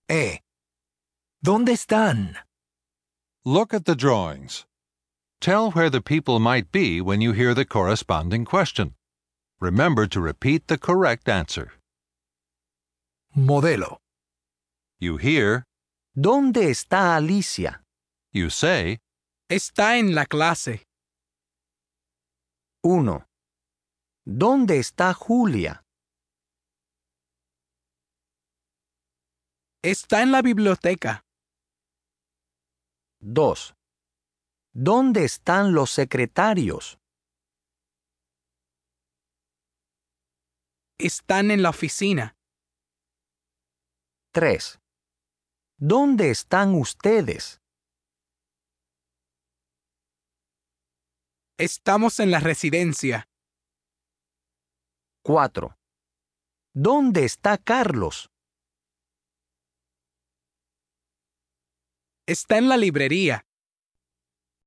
E. ¿Dónde están? Look at the drawings. Tell where the people might be when you hear the corresponding question. Remember to repeat the correct answer. Modelo. You hear, ¿Dónde está Alicia? you say, Está en la clase. 1. ¿Dónde está Julia? Está en la biblioteca. 2. ¿Dónde están los secretarios? Están en la oficina. 3. ¿Dónde están ustedes? Estamos en la residencia. 4. ¿Dónde está Carlos? Está en la librería.